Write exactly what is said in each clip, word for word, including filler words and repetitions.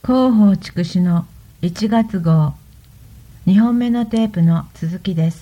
広報筑紫のいちがつ号にほんめのテープの続きです。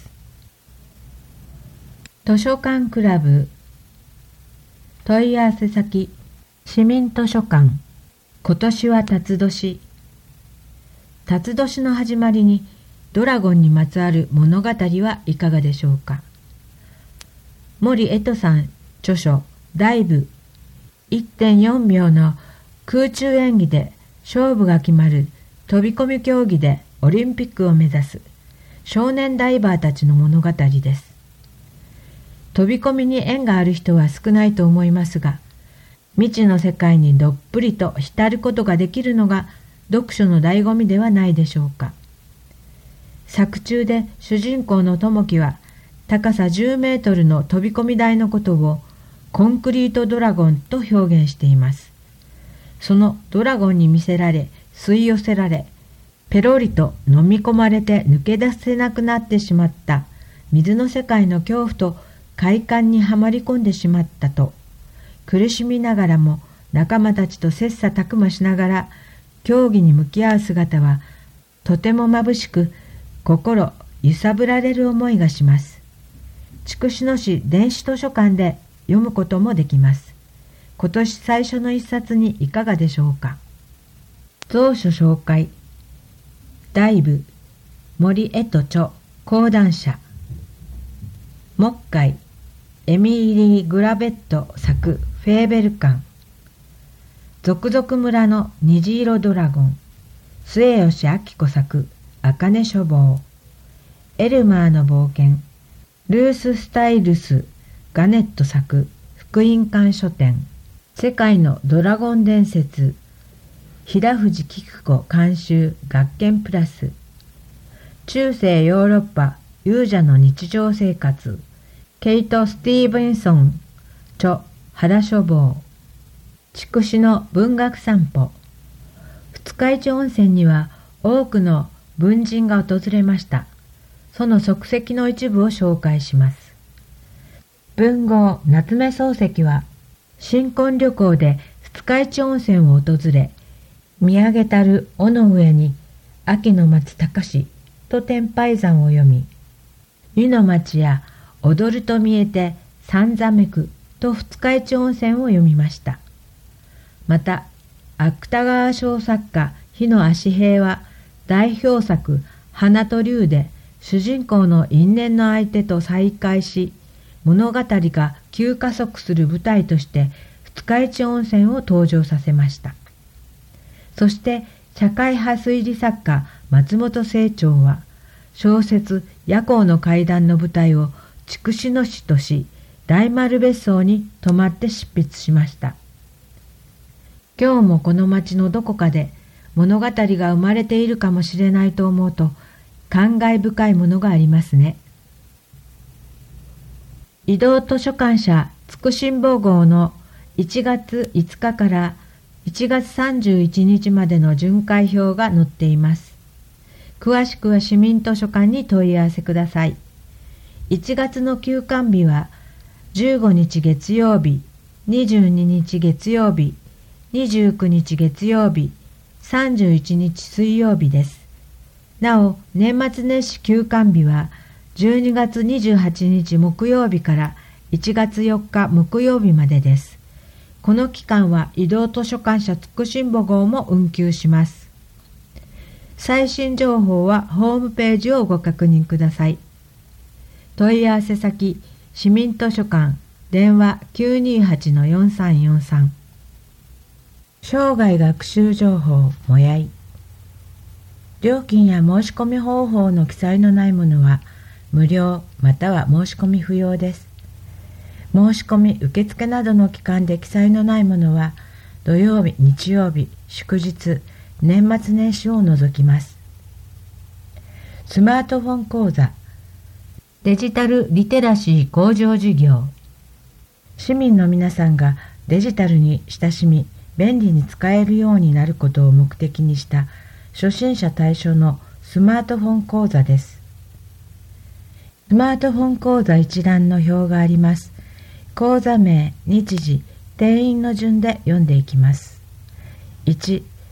図書館クラブ問い合わせ先市民図書館。今年は辰年。辰年の始まりにドラゴンにまつわる物語はいかがでしょうか。森江戸さん著書ダイブ いってんよんびょうの空中演技で勝負が決まる飛び込み競技でオリンピックを目指す少年ダイバーたちの物語です。飛び込みに縁がある人は少ないと思いますが、未知の世界にどっぷりと浸ることができるのが読書の醍醐味ではないでしょうか。作中で主人公の友樹は高さじゅうメートルの飛び込み台のことをコンクリートドラゴンと表現しています。そのドラゴンに魅せられ吸い寄せられ、ペロリと飲み込まれて抜け出せなくなってしまった水の世界の恐怖と快感にはまり込んでしまったと、苦しみながらも仲間たちと切磋琢磨しながら競技に向き合う姿はとても眩しく、心揺さぶられる思いがします。筑紫野市電子図書館で読むこともできます。今年最初の一冊にいかがでしょうか。蔵書紹介。ダイブ森江戸著講談社。木海エミリー・グラベット作フェーベル館。続々村の虹色ドラゴン末吉明子作茜書房。エルマーの冒険ルース・スタイルス・ガネット作福音館書店。世界のドラゴン伝説平藤菊子監修学研プラス。中世ヨーロッパ勇者の日常生活ケイト・スティーブンソン著原書房。筑紫の文学散歩。二日市温泉には多くの文人が訪れました。その足跡の一部を紹介します。文豪夏目漱石は新婚旅行で二日市温泉を訪れ、見上げたる尾の上に秋の松高しと天拝山を読み、湯の町や踊ると見えて三座めくと二日市温泉を読みました。また芥川賞作家日野芦平は代表作花と竜で主人公の因縁の相手と再会し、物語が急加速する舞台として二日市温泉を登場させました。そして社会派推理作家松本清張は小説夜行の怪談の舞台を筑紫野市とし、大丸別荘に泊まって執筆しました。今日もこの町のどこかで物語が生まれているかもしれないと思うと感慨深いものがありますね。移動図書館社筑紫新報号のいちがついつかからいちがつさんじゅういちにちまでの巡回表が載っています。詳しくは市民図書館に問い合わせください。いちがつの休館日はじゅうごにち月曜日、にじゅうににち月曜日、にじゅうくにち月曜日、さんじゅういちにち水曜日です。なお、年末年始休館日はじゅうにがつにじゅうはちにち木曜日からいちがつよっか木曜日までです。この期間は移動図書館社筑紫新報号も運休します。最新情報はホームページをご確認ください。問い合わせ先市民図書館電話 きゅうにはちのよんさんよんさん。生涯学習情報もやい。料金や申し込み方法の記載のないものは無料または申し込み不要です。申し込み受付などの期間で記載のないものは土曜日、日曜日、祝日、年末年始を除きます。スマートフォン講座デジタルリテラシー向上事業。市民の皆さんがデジタルに親しみ便利に使えるようになることを目的にした初心者対象のスマートフォン講座です。スマートフォン講座一覧の表があります。講座名、日時、定員の順で読んでいきます。いち、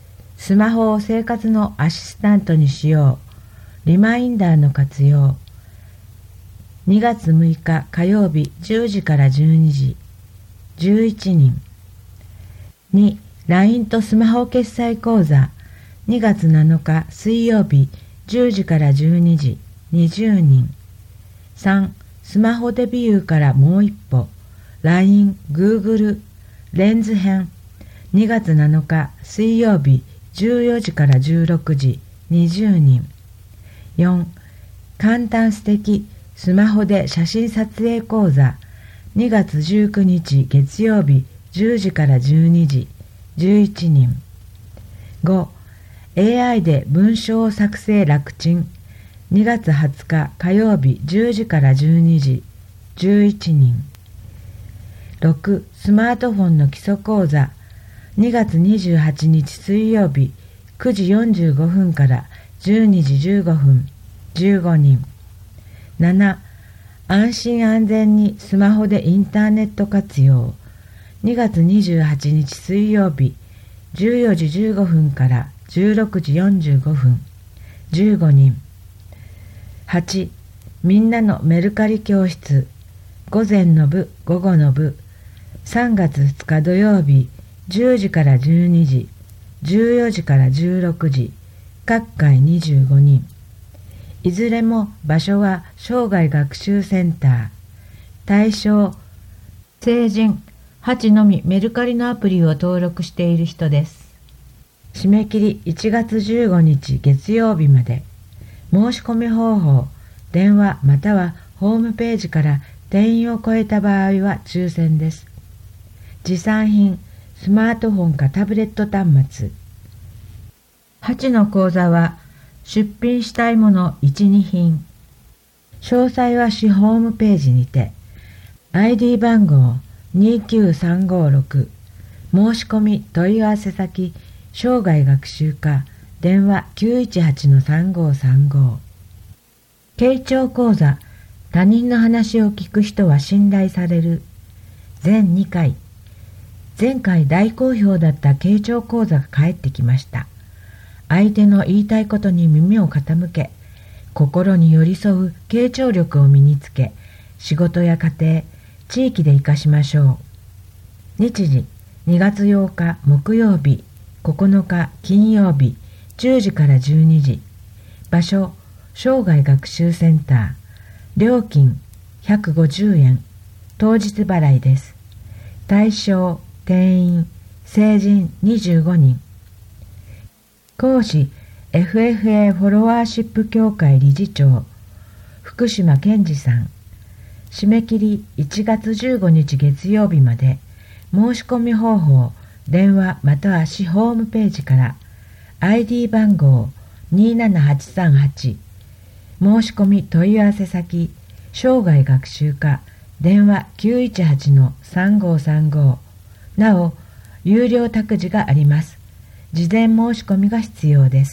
スマホを生活のアシスタントにしよう。リマインダーの活用。にがつむいか火曜日じゅうじからじゅうにじ、じゅういちにん。に、ライン とスマホ決済講座。にがつなのか水曜日じゅうじからじゅうにじ、にじゅうにん。さん、スマホデビューからもう一歩。ライン、Google、レンズ編。にがつなのか水曜日じゅうよじからじゅうろくじ、にじゅうにん。よん、簡単素敵スマホで写真撮影講座。にがつじゅうくにち月曜日じゅうじからじゅうにじ、じゅういちにん。ご、エーアイ で文章作成楽ちん。にがつはつか火曜日じゅうじからじゅうにじ、じゅういちにん。ろく、スマートフォンの基礎講座。にがつにじゅうはちにち水曜日くじよんじゅうごふんからじゅうにじじゅうごふん、じゅうごにん。なな、安心安全にスマホでインターネット活用。にがつにじゅうはちにち水曜日じゅうよじじゅうごふんからじゅうろくじよんじゅうごふん、じゅうごにん。はち、みんなのメルカリ教室。午前の部、午後の部。さんがつふつか土曜日じゅうじからじゅうにじ、じゅうよじからじゅうろくじ、各回にじゅうごにん。いずれも場所は生涯学習センター。対象、成人、はちのみメルカリのアプリを登録している人です。締め切りいちがつじゅうごにち月曜日まで。申し込み方法、電話またはホームページから定員を超えた場合は抽選です。持参品、スマートフォンかタブレット端末。はちの講座は出品したいものいち、にひん。詳細は市ホームページにて。アイディー 番号にきゅうさんごろく。申し込み問い合わせ先、生涯学習課、電話 きゅういちはちのさんごさんご。傾聴講座、他人の話を聞く人は信頼される。全にかい。前回大好評だった傾聴講座が帰ってきました。相手の言いたいことに耳を傾け、心に寄り添う傾聴力を身につけ、仕事や家庭、地域で生かしましょう。日時、にがつようか木曜日、ここのか金曜日、じゅうじからじゅうにじ。場所、生涯学習センター。料金、ひゃくごじゅうえん。当日払いです。対象、定員、成人にじゅうごにん。講師、エフエフエー フォロワーシップ協会理事長、福島健二さん。締め切りいちがつじゅうごにち月曜日まで。申し込み方法、電話または市ホームページから。アイディー 番号にななはちさんはち。申し込み問い合わせ先、生涯学習課、電話 きゅういちはちのさんごさんご。なお、有料託児があります。事前申し込みが必要です。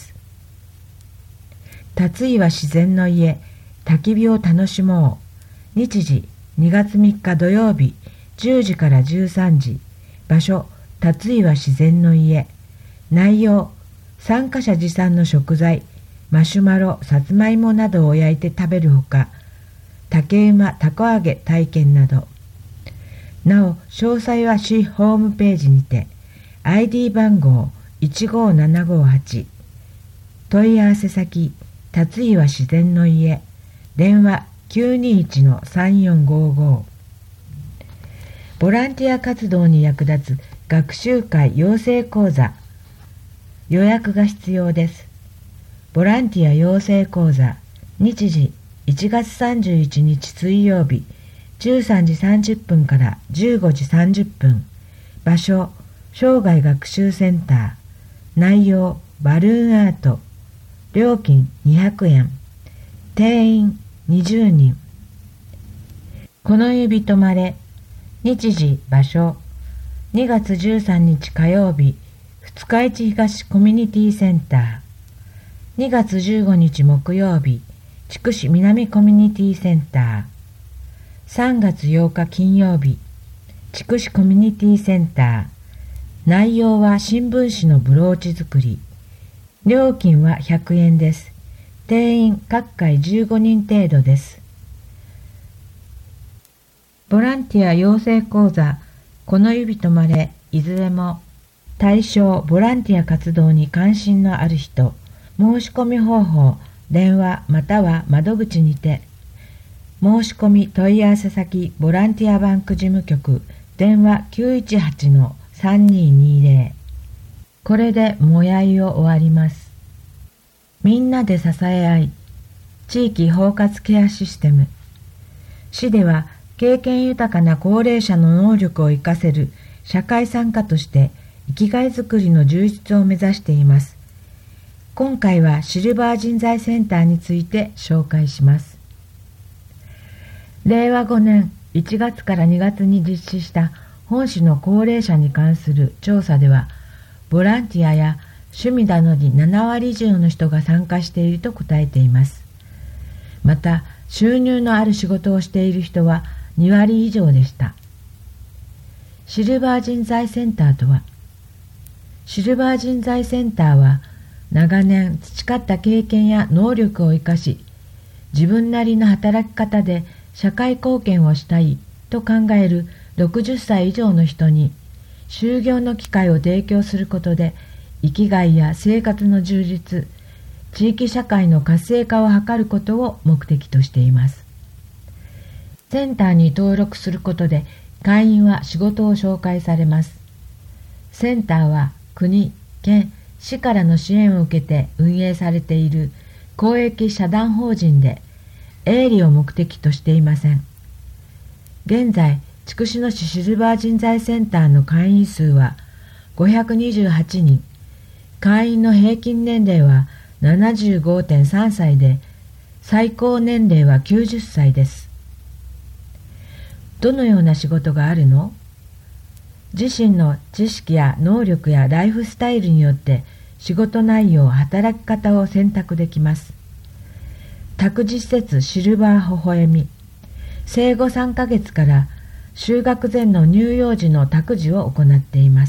辰岩自然の家、焚き火を楽しもう。日時、にがつみっか土曜日、じゅうじからじゅうさんじ。場所、辰岩自然の家。内容、参加者持参の食材、マシュマロ、さつまいもなどを焼いて食べるほか、竹馬、たこ揚げ体験など。なお、詳細は市ホームページにて。アイディー 番号いちごななごはち。問い合わせ先、辰岩自然の家。電話 きゅうにいちのさんよんごご。ボランティア活動に役立つ学習会養成講座。予約が必要です。ボランティア養成講座。日時、いちがつさんじゅういちにち水曜日、じゅうさんじさんじゅっぷんからじゅうごじさんじゅっぷん。場所、生涯学習センター。内容、バルーンアート。料金にひゃくえん。定員にじゅうにん。この指止まれ。日時、場所。にがつじゅうさんにち火曜日、二日市東コミュニティセンター。にがつじゅうごにち木曜日、筑紫南コミュニティセンター。さんがつようか金曜日、筑紫コミュニティセンター。内容は新聞紙のブローチ作り。 料金はひゃくえんです。定員各回じゅうごにん程度です。ボランティア養成講座、この指とまれ、いずれも対象ボランティア活動に関心のある人、申し込み方法、電話または窓口にて、申し込み問い合わせ先ボランティアバンク事務局、電話 きゅういちはち さんにーにーぜろ。これでもやいを終わります。みんなで支え合い、地域包括ケアシステム。市では経験豊かな高齢者の能力を生かせる社会参加として生きがいづくりの充実を目指しています。今回はシルバー人材センターについて紹介します。れいわごねんいちがつからにがつに実施した本市の高齢者に関する調査では、ボランティアや趣味などにななわり以上の人が参加していると答えています。また、収入のある仕事をしている人はにわり以上でした。シルバー人材センターとは、シルバー人材センターは、長年培った経験や能力を生かし、自分なりの働き方で社会貢献をしたいと考えるろくじゅっさい以上の人に、就業の機会を提供することで、生きがいや生活の充実、地域社会の活性化を図ることを目的としています。センターに登録することで会員は仕事を紹介されます。センターは国、県、市からの支援を受けて運営されている公益社団法人で営利を目的としていません。現在、筑紫野市シルバー人材センターの会員数はごひゃくにじゅうはちにん、会員の平均年齢は ななじゅうごてんさんさいで、最高年齢はきゅうじゅっさいです。どのような仕事があるの？自身の知識や能力やライフスタイルによって仕事内容、働き方を選択できます。託児施設シルバー微笑み、生後さんかげつから就学前の乳幼児の託児を行っています。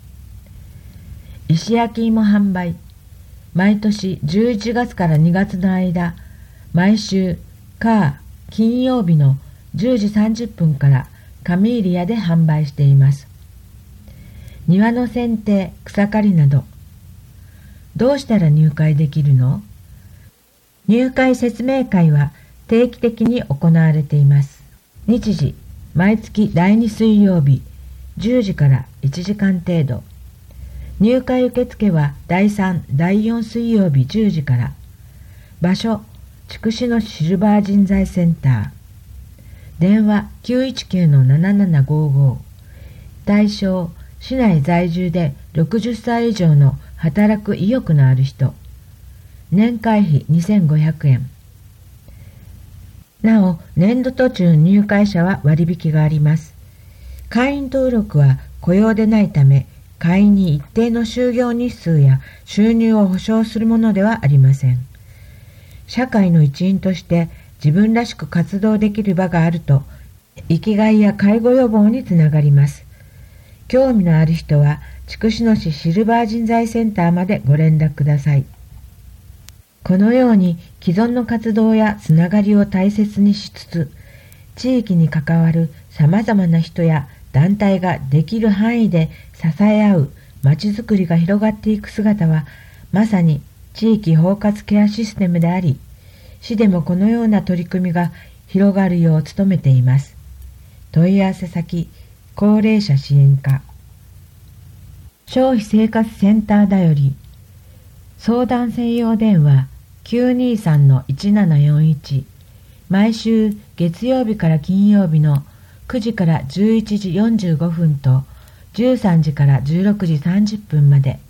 石焼き芋販売、毎年じゅういちがつからにがつの間、毎週火・金曜日のじゅうじさんじゅっぷんからカミーリアで販売しています。庭の剪定、草刈りなど。どうしたら入会できるの？入会説明会は定期的に行われています。日時、毎月だいに水曜日、じゅうじからいちじかん程度。入会受付はだいさん、だいよん水曜日じゅうじから。場所、筑紫野市シルバー人材センター。電話 きゅういちきゅう ななななごご。対象、市内在住でろくじゅっさい以上の働く意欲のある人。年会費にせんごひゃくえん。なお、年度途中入会者は割引があります。会員登録は雇用でないため、会員に一定の就業日数や収入を保証するものではありません。社会の一員として自分らしく活動できる場があると、生きがいや介護予防につながります。興味のある人は、筑紫野市シルバー人材センターまでご連絡ください。このように既存の活動やつながりを大切にしつつ、地域に関わるさまざまな人や団体ができる範囲で支え合うまちづくりが広がっていく姿は、まさに地域包括ケアシステムであり、市でもこのような取り組みが広がるよう努めています。問い合わせ先、高齢者支援課。消費生活センターだより、相談専用電話 きゅうにさん いちななよんいち、毎週月曜日から金曜日のくじからじゅういちじよんじゅうごふんとじゅうさんじからじゅうろくじさんじゅっぷんまで。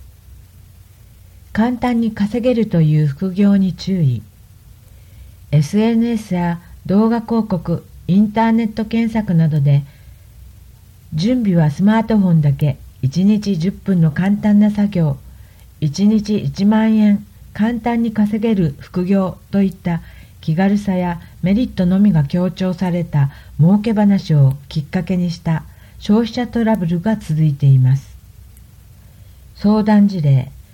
簡単に稼げるという副業に注意。エスエヌエス や動画広告、インターネット検索などで、準備はスマートフォンだけ、いちにちじゅっぷんの簡単な作業、いちにちいちまんえん簡単に稼げる副業といった気軽さやメリットのみが強調された儲け話をきっかけにした消費者トラブルが続いています。相談事例、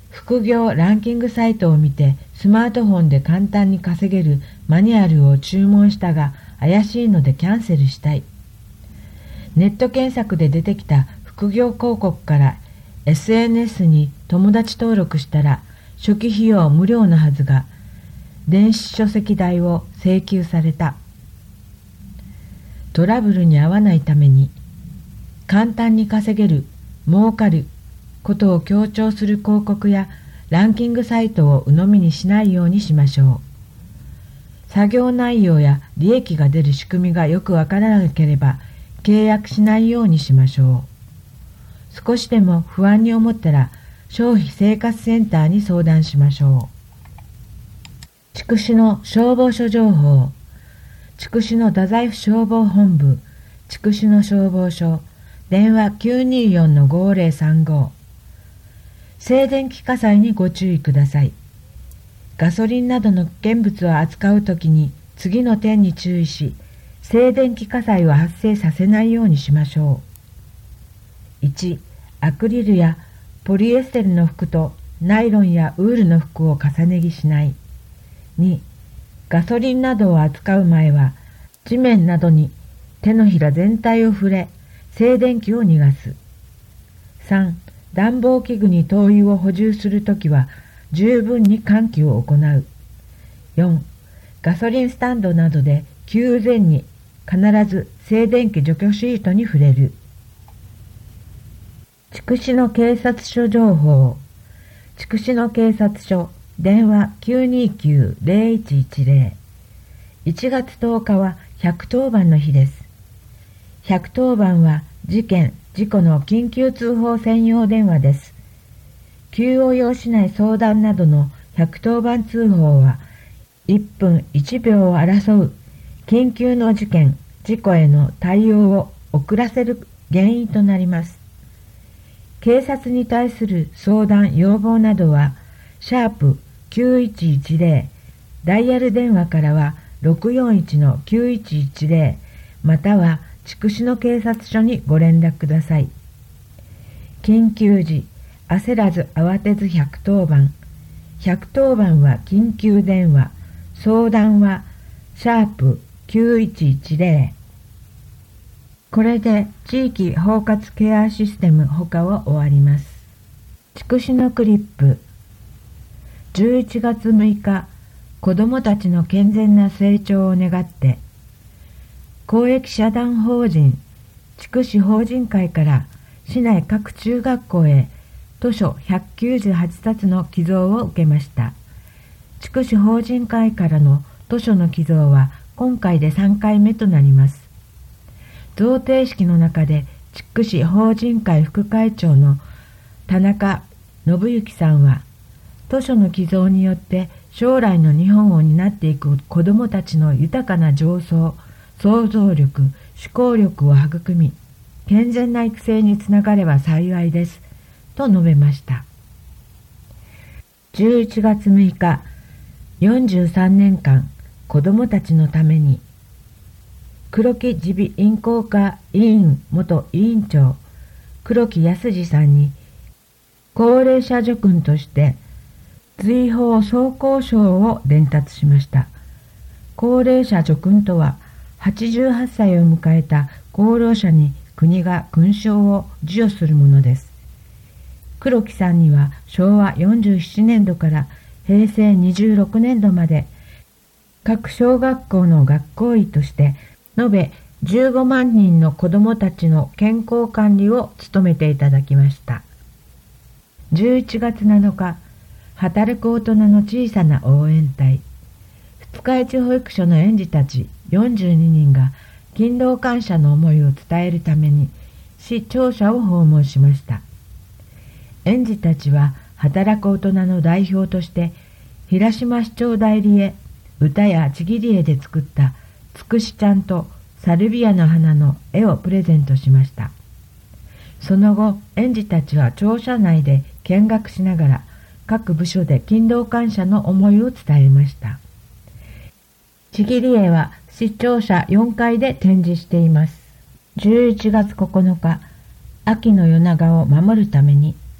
副業ランキングサイトを見てスマートフォンで簡単に稼げるマニュアルを注文したが怪しいのでキャンセルしたい。ネット検索で出てきた副業広告から エスエヌエス に友達登録したら初期費用無料なはずが電子書籍代を請求された。トラブルに遭わないために簡単に稼げる、儲かることを強調する広告やランキングサイトを鵜呑みにしないようにしましょう。作業内容や利益が出る仕組みがよくわからなければ契約しないようにしましょう。少しでも不安に思ったら消費生活センターに相談しましょう。筑紫の消防署情報。筑紫の太宰府消防本部、筑紫の消防署、電話 きゅうにーよんのごーぜろさんご。静電気火災にご注意ください。ガソリンなどの危険物を扱うときに次の点に注意し、静電気火災を発生させないようにしましょう。いち. アクリルやポリエステルの服とナイロンやウールの服を重ね着しない。に. ガソリンなどを扱う前は地面などに手のひら全体を触れ静電気を逃がす。さん. 暖房器具に灯油を補充するときは十分に換気を行う。よん. ガソリンスタンドなどで給前に必ず静電気除去シートに触れる。筑紫の警察署情報。筑紫の警察署、電話 きゅうにーきゅう ぜろいちいちぜろ。いちがつとおかはひゃくとおばんの日です。ひゃくとおばんは事件、事故の緊急通報専用電話です。急を要しない相談などのひゃくとおばん通報はいっぷんいちびょうを争う緊急の事件、事故への対応を遅らせる原因となります。警察に対する相談、要望などは、シャープきゅういちいちぜろ、ダイヤル電話からはろくよんいちのきゅういちいちぜろ、または筑紫の警察署にご連絡ください。緊急時、焦らず慌てずひゃくとおばん。ひゃくとおばんは緊急電話、相談はシャープきゅういちいちぜろ。これで地域包括ケアシステム他を終わります。筑紫のクリップ。じゅういちがつむいか、子どもたちの健全な成長を願って、公益社団法人筑紫法人会から市内各中学校へ図書ひゃくきゅうじゅうはちさつの寄贈を受けました。筑紫法人会からの図書の寄贈は今回でさんかいめとなります。贈呈式の中で筑紫法人会副会長の田中信之さんは、図書の寄贈によって将来の日本を担っていく子どもたちの豊かな情操、想像力、思考力を育み、健全な育成につながれば幸いです、と述べました。じゅういちがつむいか、よんじゅうさんねんかん子どもたちのために、黒木耳鼻咽喉科委員元委員長、黒木康二さんに、高齢者助君として、追放総合賞を伝達しました。高齢者助君とは、はちじゅうはっさいを迎えた功労者に国が勲章を授与するものです。黒木さんにはしょうわよんじゅうななねんどからへいせいにじゅうろくねんどまで、各小学校の学校医として、延べじゅうごまんにんの子どもたちの健康管理を務めていただきました。じゅういちがつなのか、働く大人の小さな応援隊、二日市保育所の園児たちよんじゅうににんが勤労感謝の思いを伝えるために市庁舎を訪問しました。園児たちは働く大人の代表として平島市長代理へ歌やちぎり絵で作ったつくしちゃんとサルビアの花の絵をプレゼントしました。その後、園児たちは庁舎内で見学しながら各部署で勤労感謝の思いを伝えました。ちぎり絵は市庁舎よんかいで展示しています。じゅういちがつここのか、秋の夜長を守るために、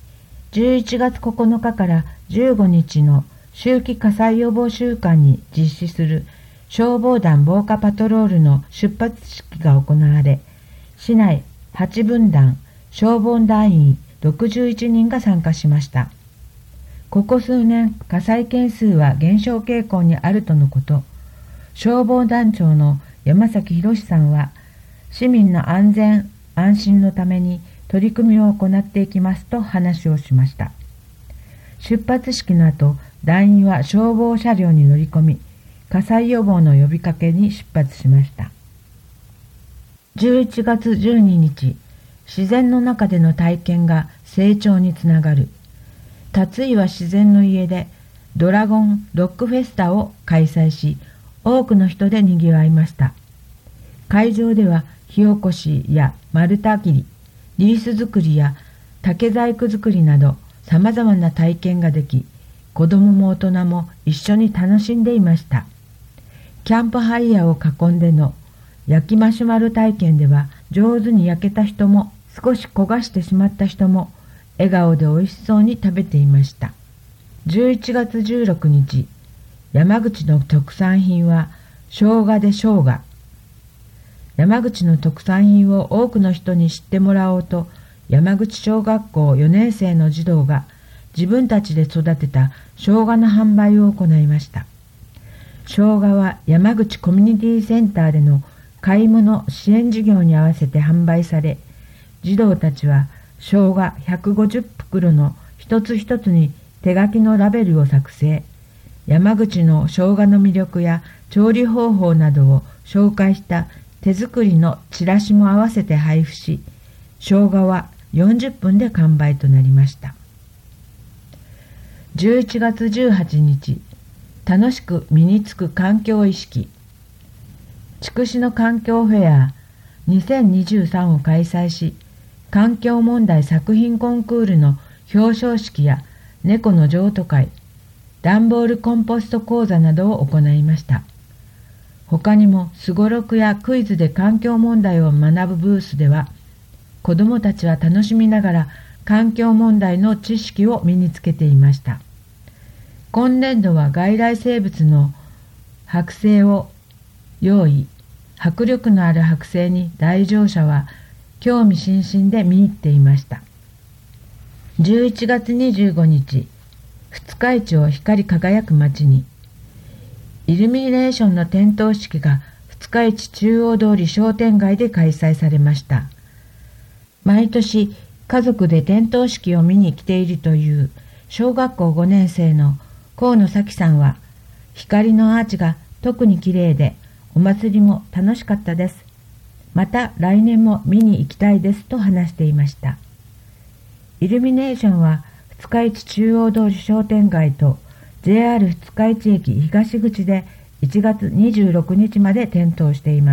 じゅういちがつここのかからじゅうごにちの秋季火災予防週間に実施する消防団防火パトロールの出発式が行われ、市内はちぶんだん消防団員ろくじゅういちにんが参加しました。ここ数年、火災件数は減少傾向にあるとのこと。消防団長の山崎博さんは、市民の安全安心のために取り組みを行っていきますと話をしました。出発式の後、団員は消防車両に乗り込み、火災予防の呼びかけに出発しました。じゅういちがつじゅうににち、自然の中での体験が成長につながる。辰岩自然の家でドラゴンロックフェスタを開催し、多くの人で賑わいました。会場では火起こしや丸太切り、リース作りや竹細工作りなど様々な体験ができ、子供も大人も一緒に楽しんでいました。キャンプハイヤーを囲んでの焼きマシュマロ体験では、上手に焼けた人も少し焦がしてしまった人も笑顔で美味しそうに食べていました。じゅういちがつじゅうろくにち、山口の特産品は生姜で生姜。山口の特産品を多くの人に知ってもらおうと、山口小学校よねんせいの児童が自分たちで育てた生姜の販売を行いました。生姜は山口コミュニティセンターでの買い物支援事業に合わせて販売され、児童たちは生姜ひゃくごじゅっぷくろの一つ一つに手書きのラベルを作成、山口の生姜の魅力や調理方法などを紹介した手作りのチラシも合わせて配布し、生姜はよんじゅっぷんで完売となりました。じゅういちがつじゅうはちにち、楽しく身につく環境意識。筑紫の環境フェアにせんにじゅうさんを開催し、環境問題作品コンクールの表彰式や猫の譲渡会、段ボールコンポスト講座などを行いました。他にもすごろくやクイズで環境問題を学ぶブースでは、子どもたちは楽しみながら環境問題の知識を身につけていました。今年度は外来生物の剥製を用意、迫力のある剥製に来場者は興味津々で見入っていました。じゅういちがつにじゅうごにち、二日市を光り輝く街に、イルミネーションの点灯式が二日市中央通り商店街で開催されました。毎年家族で点灯式を見に来ているという小学校ごねんせいの河野咲さんは、光のアーチが特に綺麗でお祭りも楽しかったです。また来年も見に行きたいですと話していました。イルミネーションは二日市中央通り商店街と ジェイアール 二日市駅東口でいちがつにじゅうろくにちまで点灯しています。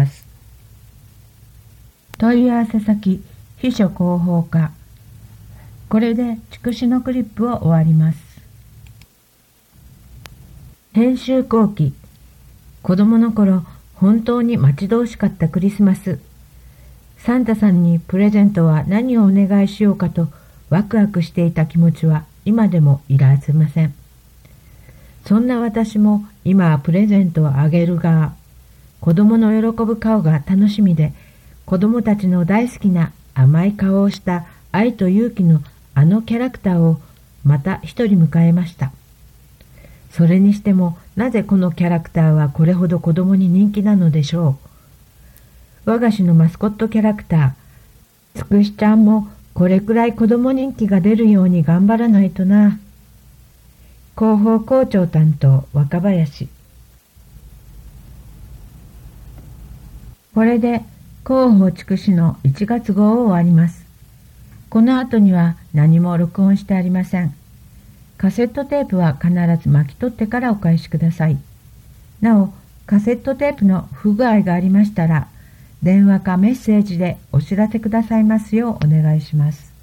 問い合わせ先、秘書広報課。これで筑紫のクリップを終わります。編集後期。子供の頃、本当に待ち遠しかったクリスマス。サンタさんにプレゼントは何をお願いしようかとワクワクしていた気持ちは今でもいらせません。そんな私も今はプレゼントをあげる側。子供の喜ぶ顔が楽しみで、子供たちの大好きな甘い顔をした愛と勇気のあのキャラクターをまた一人迎えました。それにしてもなぜこのキャラクターはこれほど子供に人気なのでしょう。我が市のマスコットキャラクター、つくしちゃんもこれくらい子供人気が出るように頑張らないとな。広報校長担当若林。これで広報筑紫のいちがつ号を終わります。この後には何も録音してありません。カセットテープは必ず巻き取ってからお返しください。なお、カセットテープの不具合がありましたら、電話かメッセージでお知らせくださいますようお願いします。